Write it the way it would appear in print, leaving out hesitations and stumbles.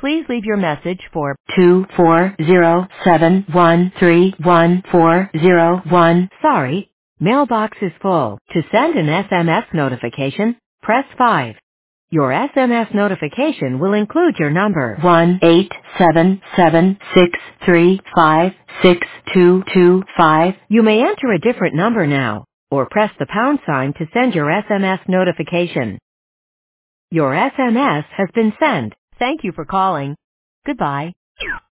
Please leave your message for 24071314001. Sorry, mailbox is full. To send an SMS notification, press 5. Your SMS notification will include your number 1-877-635-6225. You may enter a different number now, or press the pound sign to send your SMS notification. Your SMS has been sent. Thank you for calling. Goodbye.